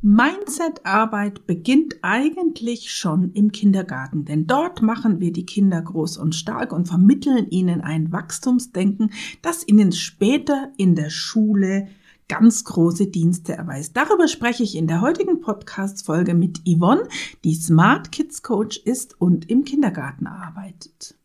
Mindset-Arbeit beginnt eigentlich schon im Kindergarten, denn dort machen wir die Kinder groß und stark und vermitteln ihnen ein Wachstumsdenken, das ihnen später in der Schule ganz große Dienste erweist. Darüber spreche ich in der heutigen Podcast-Folge mit Yvonne, die Smart Kids Coach ist und im Kindergarten arbeitet.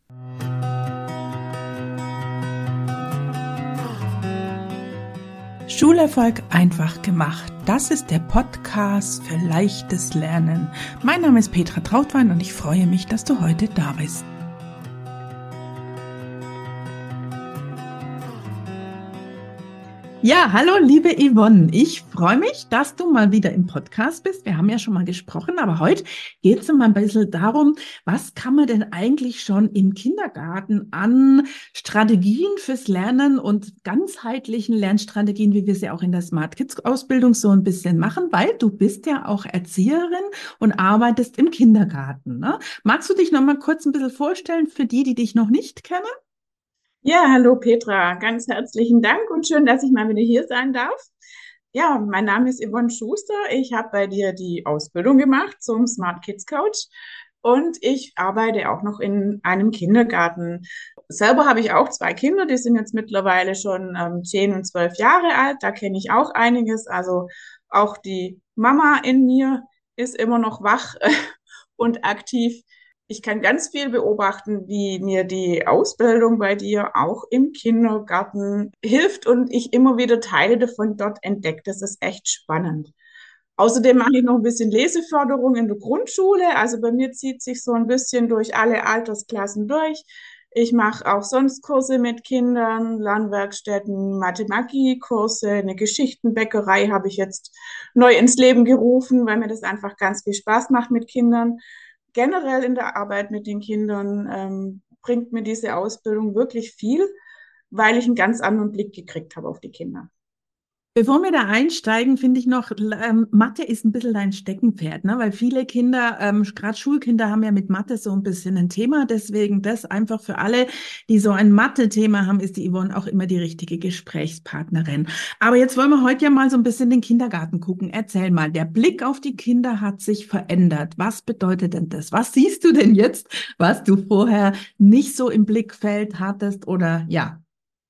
Schulerfolg einfach gemacht. Das ist der Podcast für leichtes Lernen. Mein Name ist Petra Trautwein und ich freue mich, dass du heute da bist. Ja, hallo liebe Yvonne, ich freue mich, dass du mal wieder im Podcast bist. Wir haben ja schon mal gesprochen, aber heute geht es mal ein bisschen darum, was kann man denn eigentlich schon im Kindergarten an Strategien fürs Lernen und ganzheitlichen Lernstrategien, wie wir sie auch in der Smart Kids Ausbildung so ein bisschen machen, weil du bist ja auch Erzieherin und arbeitest im Kindergarten, ne? Magst du dich noch mal kurz ein bisschen vorstellen für die, die dich noch nicht kennen? Ja, hallo Petra, ganz herzlichen Dank und schön, dass ich mal wieder hier sein darf. Ja, mein Name ist Yvonne Schuster. Ich habe bei dir die Ausbildung gemacht zum Smart Kids Coach und ich arbeite auch noch in einem Kindergarten. Selber habe ich auch zwei Kinder, die sind jetzt mittlerweile schon 10 und 12 Jahre alt. Da kenne ich auch einiges. Also auch die Mama in mir ist immer noch wach und aktiv. Ich kann ganz viel beobachten, wie mir die Ausbildung bei dir auch im Kindergarten hilft und ich immer wieder Teile davon dort entdecke. Das ist echt spannend. Außerdem mache ich noch ein bisschen Leseförderung in der Grundschule. Also bei mir zieht sich so ein bisschen durch alle Altersklassen durch. Ich mache auch sonst Kurse mit Kindern, Lernwerkstätten, Mathematikurse, eine Geschichtenbäckerei habe ich jetzt neu ins Leben gerufen, weil mir das einfach ganz viel Spaß macht mit Kindern. Generell in der Arbeit mit den Kindern bringt mir diese Ausbildung wirklich viel, weil ich einen ganz anderen Blick gekriegt habe auf die Kinder. Bevor wir da einsteigen, finde ich noch, Mathe ist ein bisschen dein Steckenpferd, ne? Weil viele Kinder, gerade Schulkinder, haben ja mit Mathe so ein bisschen ein Thema. Deswegen das einfach für alle, die so ein Mathe-Thema haben, ist die Yvonne auch immer die richtige Gesprächspartnerin. Aber jetzt wollen wir heute ja mal so ein bisschen in den Kindergarten gucken. Erzähl mal, der Blick auf die Kinder hat sich verändert. Was bedeutet denn das? Was siehst du denn jetzt, was du vorher nicht so im Blickfeld hattest oder ja?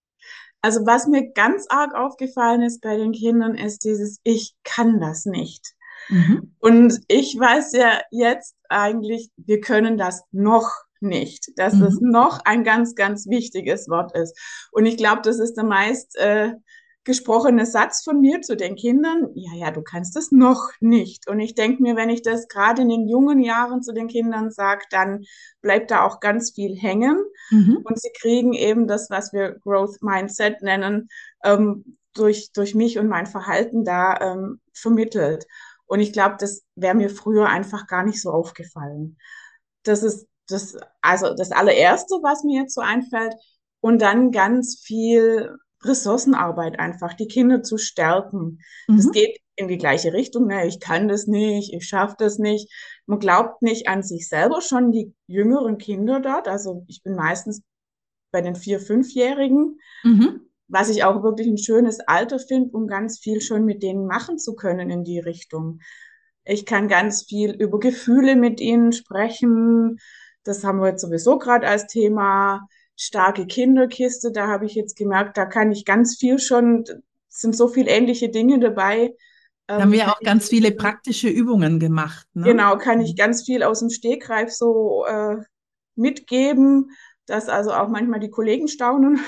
Also was mir ganz arg aufgefallen ist bei den Kindern, ist dieses Ich kann das nicht. Mhm. Und ich weiß ja jetzt eigentlich, wir können das noch nicht, dass das Mhm. noch ein ganz, ganz wichtiges Wort ist. Und ich glaube, das ist der meist gesprochene Satz von mir zu den Kindern. Ja, ja, du kannst das noch nicht. Und ich denke mir, wenn ich das gerade in den jungen Jahren zu den Kindern sage, dann bleibt da auch ganz viel hängen. Mhm. Und sie kriegen eben das, was wir Growth Mindset nennen, durch mich und mein Verhalten da vermittelt. Und ich glaube, das wäre mir früher einfach gar nicht so aufgefallen. Das ist also das allererste, was mir jetzt so einfällt. Und dann ganz viel Ressourcenarbeit einfach, die Kinder zu stärken. Das Mhm. geht in die gleiche Richtung. Ne? Ich kann das nicht, ich schaffe das nicht. Man glaubt nicht an sich selber, schon die jüngeren Kinder dort. Also ich bin meistens bei den 4-, 5-Jährigen, Mhm. was ich auch wirklich ein schönes Alter finde, um ganz viel schon mit denen machen zu können in die Richtung. Ich kann ganz viel über Gefühle mit ihnen sprechen. Das haben wir jetzt sowieso gerade als Thema. Starke Kinderkiste, da habe ich jetzt gemerkt, da kann ich ganz viel schon, es sind so viele ähnliche Dinge dabei. Da haben Die wir kann auch ich ganz den viele Kindern, praktische Übungen gemacht, ne? genau, kann ich Mhm. ganz viel aus dem Stegreif so mitgeben, dass also auch manchmal die Kollegen staunen,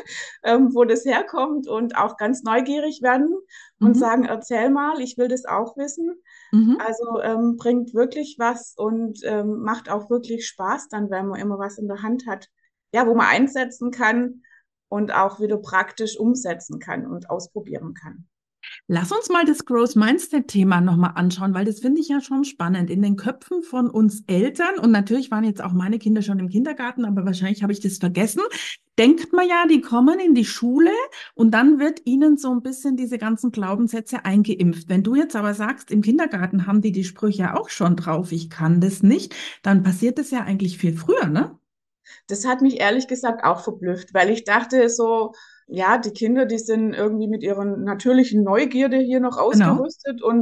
wo das herkommt und auch ganz neugierig werden und Mhm. sagen, erzähl mal, ich will das auch wissen. Mhm. Also bringt wirklich was und macht auch wirklich Spaß dann, wenn man immer was in der Hand hat, ja, wo man einsetzen kann und auch wieder praktisch umsetzen kann und ausprobieren kann. Lass uns mal das Growth Mindset-Thema nochmal anschauen, weil das finde ich ja schon spannend. In den Köpfen von uns Eltern, und natürlich waren jetzt auch meine Kinder schon im Kindergarten, aber wahrscheinlich habe ich das vergessen, denkt man ja, die kommen in die Schule und dann wird ihnen so ein bisschen diese ganzen Glaubenssätze eingeimpft. Wenn du jetzt aber sagst, im Kindergarten haben die Sprüche auch schon drauf, ich kann das nicht, dann passiert das ja eigentlich viel früher, ne? Das hat mich ehrlich gesagt auch verblüfft, weil ich dachte so, ja, die Kinder, die sind irgendwie mit ihrer natürlichen Neugierde hier noch Genau. ausgerüstet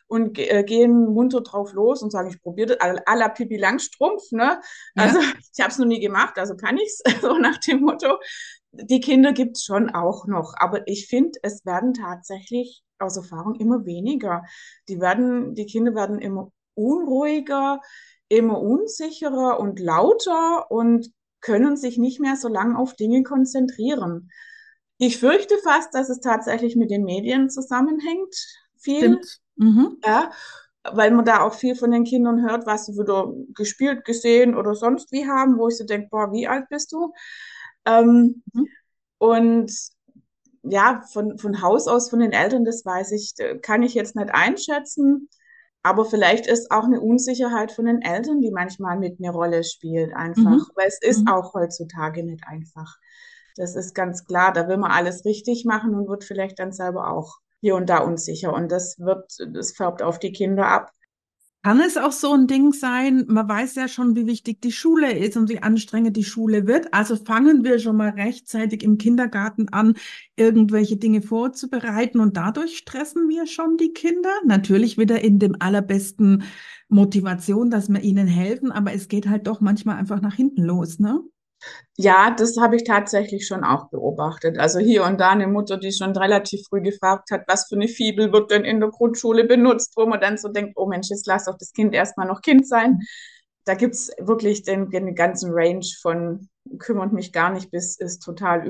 und gehen munter drauf los und sagen, ich probiere das à la Pippi Langstrumpf, ne? Also Ja, ich habe es noch nie gemacht, also kann ich's, so nach dem Motto. Die Kinder gibt es schon auch noch, aber ich finde, es werden tatsächlich aus Erfahrung immer weniger. Die Kinder werden immer unruhiger, immer unsicherer und lauter und können sich nicht mehr so lange auf Dinge konzentrieren. Ich fürchte fast, dass es tatsächlich mit den Medien zusammenhängt, viel, stimmt. Mhm. ja, weil man da auch viel von den Kindern hört, was sie wieder gespielt, gesehen oder sonst wie haben, wo ich so denke, boah, wie alt bist du? Ähm, Mhm. und ja, von Haus aus, von den Eltern, das weiß ich, kann ich jetzt nicht einschätzen. Aber vielleicht ist auch eine Unsicherheit von den Eltern, die manchmal mit eine Rolle spielt, einfach. Mhm. Weil es ist Mhm. auch heutzutage nicht einfach. Das ist ganz klar. Da will man alles richtig machen und wird vielleicht dann selber auch hier und da unsicher. Und das färbt auf die Kinder ab. Kann es auch so ein Ding sein, man weiß ja schon, wie wichtig die Schule ist und wie anstrengend die Schule wird. Also fangen wir schon mal rechtzeitig im Kindergarten an, irgendwelche Dinge vorzubereiten und dadurch stressen wir schon die Kinder. Natürlich wieder in dem allerbesten Motivation, dass wir ihnen helfen, aber es geht halt doch manchmal einfach nach hinten los, ne? Ja, das habe ich tatsächlich schon auch beobachtet. Also hier und da eine Mutter, die schon relativ früh gefragt hat, was für eine Fibel wird denn in der Grundschule benutzt, wo man dann so denkt, oh Mensch, jetzt lass doch das Kind erstmal noch Kind sein. Da gibt's wirklich den ganzen Range von kümmert mich gar nicht bis ist total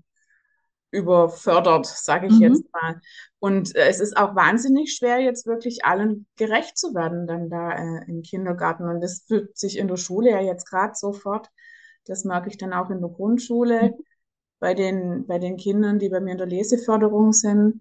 überfördert, sage ich Mhm. jetzt mal. Und es ist auch wahnsinnig schwer, jetzt wirklich allen gerecht zu werden, dann da im Kindergarten. Und das fühlt sich in der Schule ja jetzt gerade sofort. Das merke ich dann auch in der Grundschule bei den Kindern, die bei mir in der Leseförderung sind.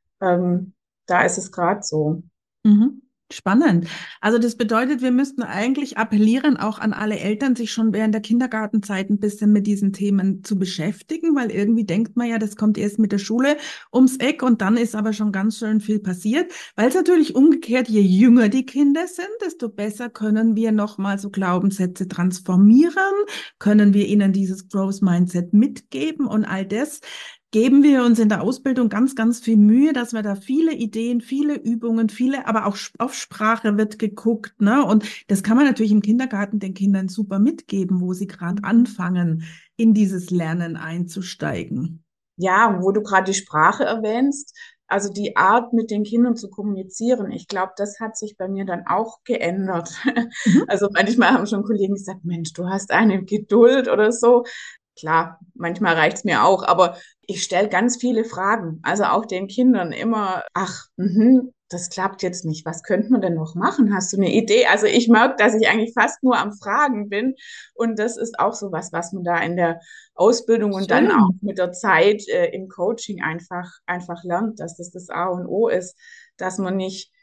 Ähm, Da ist es gerade so. Mhm. Spannend. Also das bedeutet, wir müssten eigentlich appellieren, auch an alle Eltern, sich schon während der Kindergartenzeit ein bisschen mit diesen Themen zu beschäftigen, weil irgendwie denkt man ja, das kommt erst mit der Schule ums Eck und dann ist aber schon ganz schön viel passiert, weil es natürlich umgekehrt, je jünger die Kinder sind, desto besser können wir nochmal so Glaubenssätze transformieren, können wir ihnen dieses Growth Mindset mitgeben und all das geben wir uns in der Ausbildung ganz, ganz viel Mühe, dass wir da viele Ideen, viele Übungen, viele, aber auch auf Sprache wird geguckt, ne? Und das kann man natürlich im Kindergarten den Kindern super mitgeben, wo sie gerade anfangen, in dieses Lernen einzusteigen. Ja, wo du gerade die Sprache erwähnst, also die Art, mit den Kindern zu kommunizieren, ich glaube, das hat sich bei mir dann auch geändert. Mhm. Also manchmal haben schon Kollegen gesagt, Mensch, du hast eine Geduld oder so. Klar, manchmal reicht's mir auch, aber ich stelle ganz viele Fragen. Also auch den Kindern immer, ach, das klappt jetzt nicht. Was könnte man denn noch machen? Hast du eine Idee? Also ich merke, dass ich eigentlich fast nur am Fragen bin. Und das ist auch so was, was man da in der Ausbildung und dann auch Schön. mit der Zeit im Coaching einfach lernt, dass das A und O ist, dass man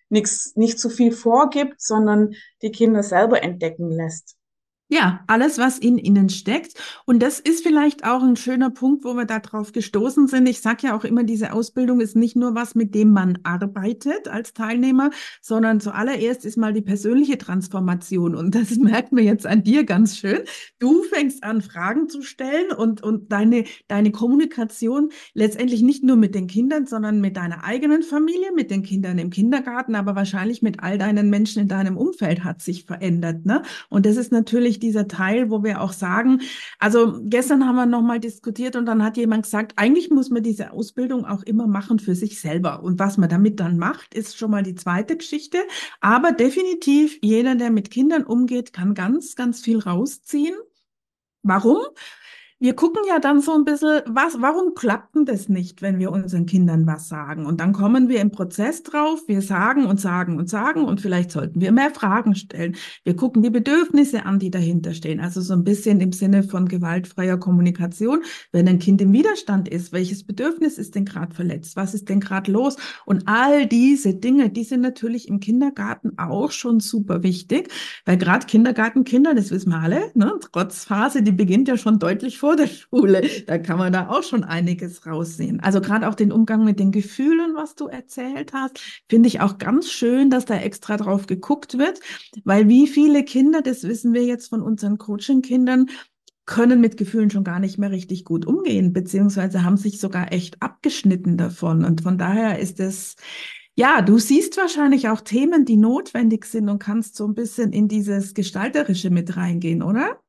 nicht zu viel vorgibt, sondern die Kinder selber entdecken lässt. Ja, alles, was in ihnen steckt. Und das ist vielleicht auch ein schöner Punkt, wo wir da drauf gestoßen sind. Ich sage ja auch immer, diese Ausbildung ist nicht nur was, mit dem man arbeitet als Teilnehmer, sondern zuallererst ist mal die persönliche Transformation. Und das merkt man jetzt an dir ganz schön. Du fängst an, Fragen zu stellen und deine Kommunikation letztendlich nicht nur mit den Kindern, sondern mit deiner eigenen Familie, mit den Kindern im Kindergarten, aber wahrscheinlich mit all deinen Menschen in deinem Umfeld hat sich verändert, ne? Und das ist natürlich dieser Teil, wo wir auch sagen, also gestern haben wir nochmal diskutiert und dann hat jemand gesagt, eigentlich muss man diese Ausbildung auch immer machen für sich selber. Und was man damit dann macht, ist schon mal die zweite Geschichte. Aber definitiv, jeder, der mit Kindern umgeht, kann ganz, ganz viel rausziehen. Warum? Wir gucken ja dann so ein bisschen, warum klappt denn das nicht, wenn wir unseren Kindern was sagen? Und dann kommen wir im Prozess drauf, wir sagen und sagen und sagen und vielleicht sollten wir mehr Fragen stellen. Wir gucken die Bedürfnisse an, die dahinter stehen. Also so ein bisschen im Sinne von gewaltfreier Kommunikation. Wenn ein Kind im Widerstand ist, welches Bedürfnis ist denn gerade verletzt? Was ist denn gerade los? Und all diese Dinge, die sind natürlich im Kindergarten auch schon super wichtig. Weil gerade Kindergartenkinder, das wissen wir alle, ne, Trotzphase, die beginnt ja schon deutlich vor der Schule. Da kann man da auch schon einiges raussehen. Also gerade auch den Umgang mit den Gefühlen, was du erzählt hast, finde ich auch ganz schön, dass da extra drauf geguckt wird, weil wie viele Kinder, das wissen wir jetzt von unseren Coaching-Kindern, können mit Gefühlen schon gar nicht mehr richtig gut umgehen, beziehungsweise haben sich sogar echt abgeschnitten davon. Und von daher ist es Ja, du siehst wahrscheinlich auch Themen, die notwendig sind und kannst so ein bisschen in dieses Gestalterische mit reingehen, oder?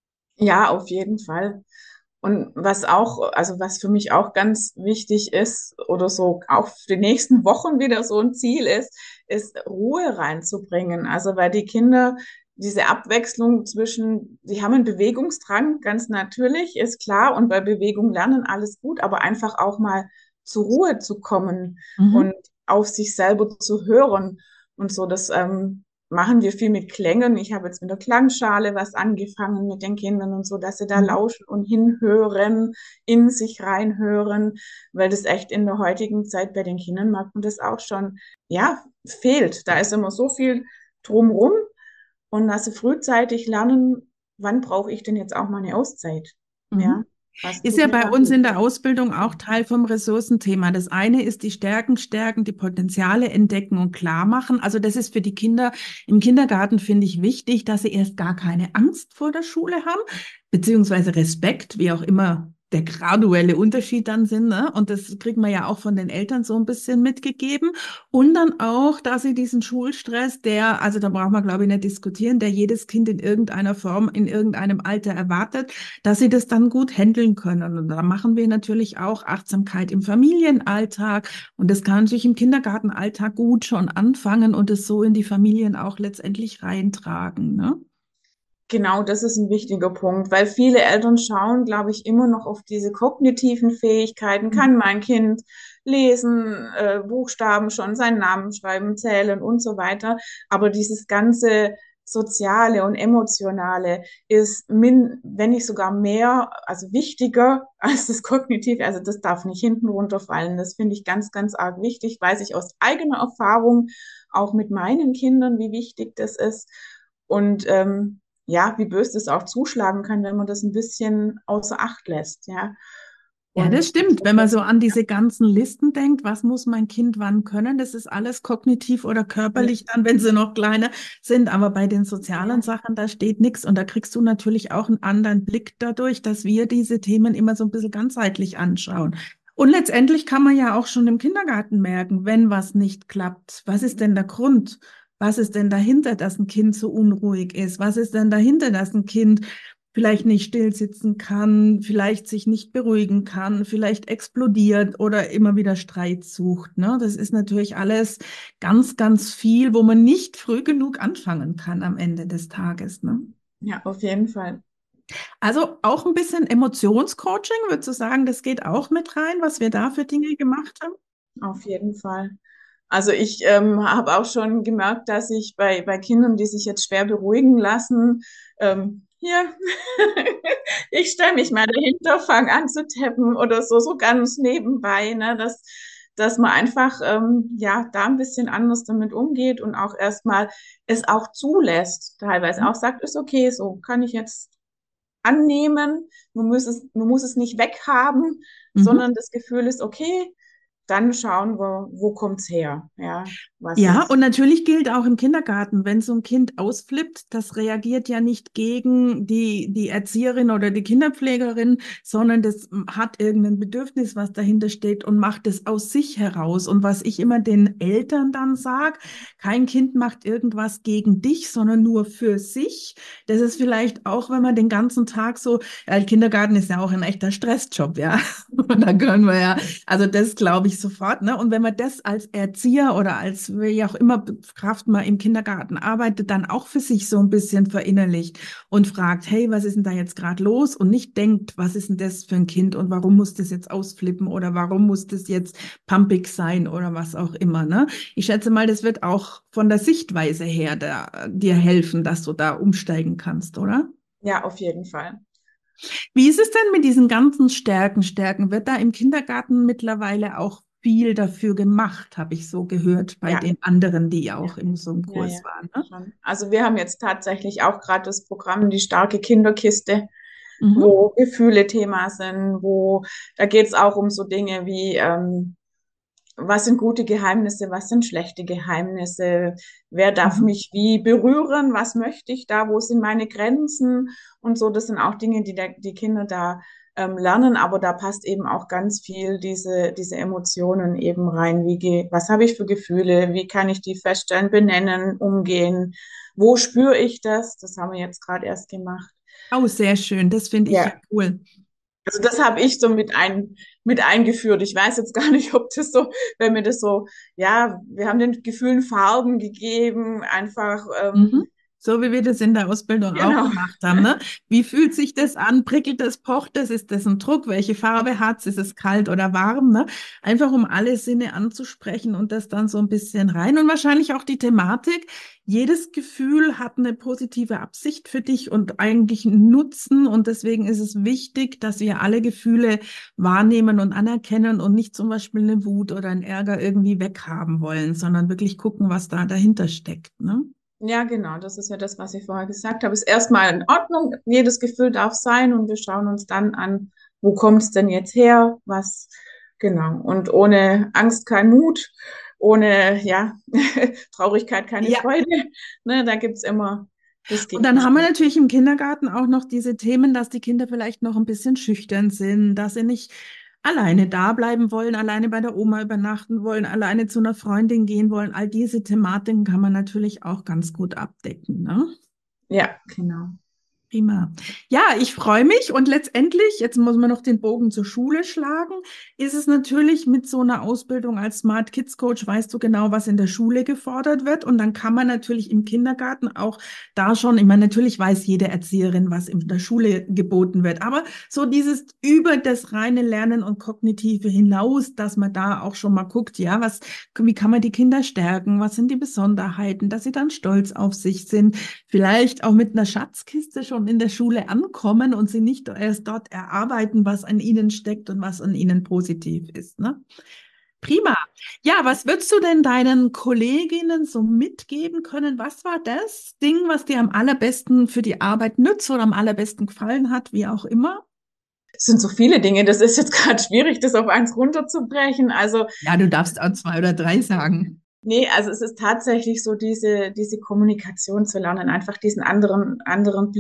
Ja, auf jeden Fall. Und was auch, also was für mich auch ganz wichtig ist oder so auch für die nächsten Wochen wieder so ein Ziel ist Ruhe reinzubringen. Also weil die Kinder diese Abwechslung zwischen, die haben einen Bewegungsdrang, ganz natürlich, ist klar, und bei Bewegung lernen alles gut, aber einfach auch mal zur Ruhe zu kommen Mhm. und auf sich selber zu hören und so. Das machen wir viel mit Klängen. Ich habe jetzt mit der Klangschale was angefangen mit den Kindern und so, dass sie da Mhm. lauschen und hinhören, in sich reinhören, weil das echt in der heutigen Zeit bei den Kindern merkt man das auch schon, ja, fehlt. Da ist immer so viel drumrum, und dass sie frühzeitig lernen, wann brauche ich denn jetzt auch mal eine Auszeit? Ja, Mhm. was Ist tut ja mir bei da uns gut? in der Ausbildung auch Teil vom Ressourcenthema. Das eine ist die Stärken stärken, die Potenziale entdecken und klar machen. Also das ist für die Kinder im Kindergarten, finde ich, wichtig, dass sie erst gar keine Angst vor der Schule haben, beziehungsweise Respekt, wie auch immer der graduelle Unterschied dann sind. Ne? Und das kriegen wir ja auch von den Eltern so ein bisschen mitgegeben. Und dann auch, dass sie diesen Schulstress, der, also da braucht man, glaube ich, nicht diskutieren, der jedes Kind in irgendeiner Form, in irgendeinem Alter erwartet, dass sie das dann gut handeln können. Und da machen wir natürlich auch Achtsamkeit im Familienalltag. Und das kann natürlich im Kindergartenalltag gut schon anfangen und es so in die Familien auch letztendlich reintragen. Ne? Genau, das ist ein wichtiger Punkt, weil viele Eltern schauen, glaube ich, immer noch auf diese kognitiven Fähigkeiten. Kann mein Kind lesen, Buchstaben schon, seinen Namen schreiben, zählen und so weiter. Aber dieses ganze Soziale und Emotionale ist wenn nicht sogar mehr, also wichtiger als das Kognitive. Also das darf nicht hinten runterfallen. Das finde ich ganz, ganz arg wichtig. Weiß ich aus eigener Erfahrung, auch mit meinen Kindern, wie wichtig das ist. Und ja, wie böse das auch zuschlagen kann, wenn man das ein bisschen außer Acht lässt, ja. Ja, das Und stimmt. Wenn man so an diese ganzen Listen denkt, was muss mein Kind wann können, das ist alles kognitiv oder ja, körperlich dann, wenn sie noch kleiner sind. Aber bei den sozialen ja, Sachen, da steht nichts. Und da kriegst du natürlich auch einen anderen Blick dadurch, dass wir diese Themen immer so ein bisschen ganzheitlich anschauen. Und letztendlich kann man ja auch schon im Kindergarten merken, wenn was nicht klappt. Was ist denn der Grund? Was ist denn dahinter, dass ein Kind so unruhig ist? Was ist denn dahinter, dass ein Kind vielleicht nicht still sitzen kann, vielleicht sich nicht beruhigen kann, vielleicht explodiert oder immer wieder Streit sucht. Ne? Das ist natürlich alles ganz, ganz viel, wo man nicht früh genug anfangen kann am Ende des Tages. Ne? ja, auf jeden Fall. Also auch ein bisschen Emotionscoaching, würdest du sagen, das geht auch mit rein, was wir da für Dinge gemacht haben? Auf jeden Fall. Also ich habe auch schon gemerkt, dass ich bei Kindern, die sich jetzt schwer beruhigen lassen, hier, ich stelle mich mal dahinter, fange an zu tappen oder so, so ganz nebenbei, ne, dass man einfach ja da ein bisschen anders damit umgeht und auch erstmal es auch zulässt, teilweise auch sagt, ist okay, so kann ich jetzt annehmen, man muss es nicht weghaben, Mhm. sondern das Gefühl ist, okay, dann schauen wir, wo kommt's her? Ja, was Ja, und ist? natürlich gilt auch im Kindergarten, wenn so ein Kind ausflippt, das reagiert ja nicht gegen die Erzieherin oder die Kinderpflegerin, sondern das hat irgendein Bedürfnis, was dahinter steht und macht es aus sich heraus. Und was ich immer den Eltern dann sage, kein Kind macht irgendwas gegen dich, sondern nur für sich. Das ist vielleicht auch, wenn man den ganzen Tag so, ja, Kindergarten ist ja auch ein echter Stressjob, ja. Und da können wir ja also das glaube ich sofort, ne? Und wenn man das als Erzieher oder als wie auch immer Kraft mal im Kindergarten arbeitet, dann auch für sich so ein bisschen verinnerlicht und fragt, hey, was ist denn da jetzt gerade los? Und nicht denkt, was ist denn das für ein Kind und warum muss das jetzt ausflippen oder warum muss das jetzt pumpig sein oder was auch immer, ne? Ich schätze mal, das wird auch von der Sichtweise her dir helfen, dass du da umsteigen kannst, oder? Ja, auf jeden Fall. Wie ist es denn mit diesen ganzen Stärken? Stärken wird da im Kindergarten mittlerweile auch viel dafür gemacht, habe ich so gehört bei Ja, den anderen, die auch ja, in so einem ja, ja, Kurs waren. Ne? schon. Also wir haben jetzt tatsächlich auch gerade das Programm Die starke Kinderkiste, Mhm. wo Gefühle Thema sind, wo da geht es auch um so Dinge wie was sind gute Geheimnisse, was sind schlechte Geheimnisse, wer darf Mhm. mich wie berühren, was möchte ich da, wo sind meine Grenzen und so. Das sind auch Dinge, die die Kinder da lernen, aber da passt eben auch ganz viel diese Emotionen eben rein. Was habe ich für Gefühle? Wie kann ich die feststellen, benennen, umgehen? Wo spüre ich das? Das haben wir jetzt gerade erst gemacht. Oh, sehr schön. Das finde ich ja Ja, cool. also das habe ich so mit eingeführt. Ich weiß jetzt gar nicht, ob das so, wenn mir das so, ja, wir haben den Gefühlen Farben gegeben, einfach, Mhm. So wie wir das in der Ausbildung auch genau. gemacht haben, ne? Wie fühlt sich das an? Prickelt das, pocht das? Ist das ein Druck? Welche Farbe hat es? Ist es kalt oder warm, ne? Einfach um alle Sinne anzusprechen und das dann so ein bisschen rein. Und wahrscheinlich auch die Thematik. Jedes Gefühl hat eine positive Absicht für dich und eigentlich einen Nutzen. Und deswegen ist es wichtig, dass wir alle Gefühle wahrnehmen und anerkennen und nicht zum Beispiel eine Wut oder einen Ärger irgendwie weghaben wollen, sondern wirklich gucken, was da dahinter steckt, ne? Ja, genau, das ist ja das, was ich vorher gesagt habe. Ist erstmal in Ordnung, jedes Gefühl darf sein und wir schauen uns dann an, wo kommt es denn jetzt her? Was, genau. Und ohne Angst kein Mut, ohne, ja, Traurigkeit keine Ja, Freude. Ne, da gibt's immer das und dann haben wir Gegenstück. natürlich im Kindergarten auch noch diese Themen, dass die Kinder vielleicht noch ein bisschen schüchtern sind, dass sie nicht alleine da bleiben wollen, alleine bei der Oma übernachten wollen, alleine zu einer Freundin gehen wollen. All diese Thematiken kann man natürlich auch ganz gut abdecken, ne? Ja, genau. Prima. Ja, ich freue mich und letztendlich, jetzt muss man noch den Bogen zur Schule schlagen, ist es natürlich mit so einer Ausbildung als Smart Kids Coach, weißt du genau, was in der Schule gefordert wird und dann kann man natürlich im Kindergarten auch da schon, ich meine, natürlich weiß jede Erzieherin, was in der Schule geboten wird, aber so dieses über das reine Lernen und Kognitive hinaus, dass man da auch schon mal guckt, ja, wie kann man die Kinder stärken, was sind die Besonderheiten, dass sie dann stolz auf sich sind, vielleicht auch mit einer Schatzkiste schon in der Schule ankommen und sie nicht erst dort erarbeiten, was an ihnen steckt und was an ihnen positiv ist, ne? Prima. Ja, was würdest du denn deinen Kolleginnen so mitgeben können? Was war das Ding, was dir am allerbesten für die Arbeit nützt oder am allerbesten gefallen hat, wie auch immer? Es sind so viele Dinge, das ist jetzt gerade schwierig, das auf eins runterzubrechen. Also, Ja, du darfst auch zwei oder drei sagen. nee, also es ist tatsächlich so diese Kommunikation zu lernen, einfach diesen anderen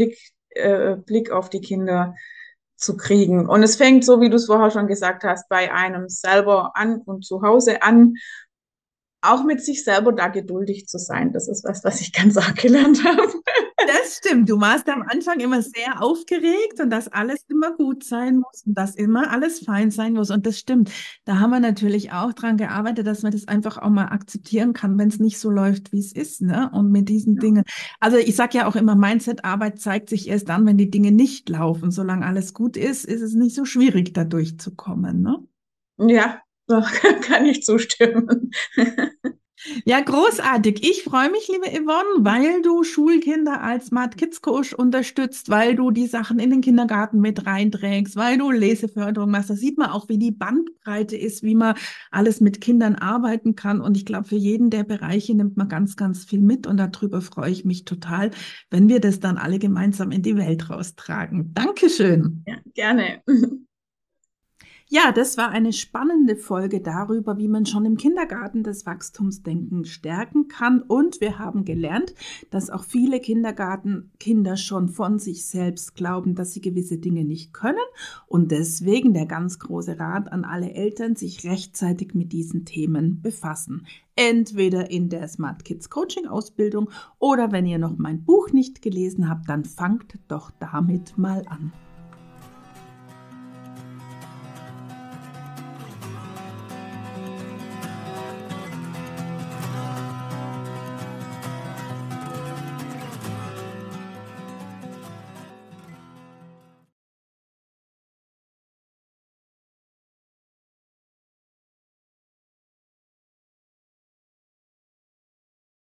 Blick auf die Kinder zu kriegen. Und es fängt, so wie du es vorher schon gesagt hast, bei einem selber an und zu Hause an, auch mit sich selber da geduldig zu sein. Das ist was ich ganz arg gelernt habe. Das stimmt. Du warst am Anfang immer sehr aufgeregt und dass alles immer gut sein muss und dass immer alles fein sein muss. Und das stimmt. Da haben wir natürlich auch dran gearbeitet, dass man das einfach auch mal akzeptieren kann, wenn es nicht so läuft, wie es ist, ne? Und mit diesen Dingen. Also ich sage ja auch immer, Mindset-Arbeit zeigt sich erst dann, wenn die Dinge nicht laufen. Solange alles gut ist, ist es nicht so schwierig, da durchzukommen, ne? Ja, da kann ich zustimmen. Ja, großartig. Ich freue mich, liebe Yvonne, weil du Schulkinder als Smart Kids Coach unterstützt, weil du die Sachen in den Kindergarten mit reinträgst, weil du Leseförderung machst. Da sieht man auch, wie die Bandbreite ist, wie man alles mit Kindern arbeiten kann. Und ich glaube, für jeden der Bereiche nimmt man ganz, ganz viel mit. Und darüber freue ich mich total, wenn wir das dann alle gemeinsam in die Welt raustragen. Dankeschön. Ja, gerne. Ja, das war eine spannende Folge darüber, wie man schon im Kindergarten das Wachstumsdenken stärken kann. Und wir haben gelernt, dass auch viele Kindergartenkinder schon von sich selbst glauben, dass sie gewisse Dinge nicht können. Und deswegen der ganz große Rat an alle Eltern, sich rechtzeitig mit diesen Themen befassen. Entweder in der Smart Kids Coaching Ausbildung oder wenn ihr noch mein Buch nicht gelesen habt, dann fangt doch damit mal an.